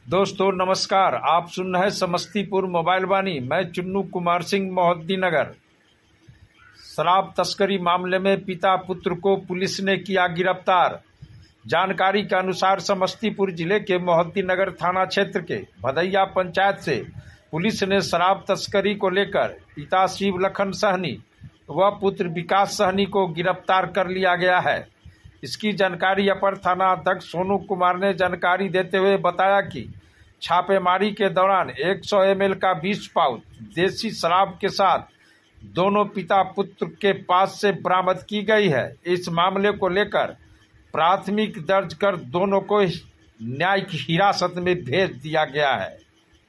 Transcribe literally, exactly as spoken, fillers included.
दोस्तों नमस्कार, आप सुन रहे हैं समस्तीपुर मोबाइल वाणी। मैं चुन्नू कुमार सिंह, मोहद्दीनगर। शराब तस्करी मामले में पिता पुत्र को पुलिस ने किया गिरफ्तार। जानकारी के अनुसार समस्तीपुर जिले के मोहद्दीनगर थाना क्षेत्र के भदैया पंचायत से पुलिस ने शराब तस्करी को लेकर पिता शिव लखन सहनी व पुत्र विकास सहनी को गिरफ्तार कर लिया गया है। इसकी जानकारी अपर थाना अध्यक्ष सोनू कुमार ने जानकारी देते हुए बताया कि छापेमारी के दौरान सौ एम एल का बीस पाउच देसी शराब के साथ दोनों पिता पुत्र के पास से बरामद की गई है। इस मामले को लेकर प्राथमिक दर्ज कर दोनों को न्यायिक हिरासत में भेज दिया गया है।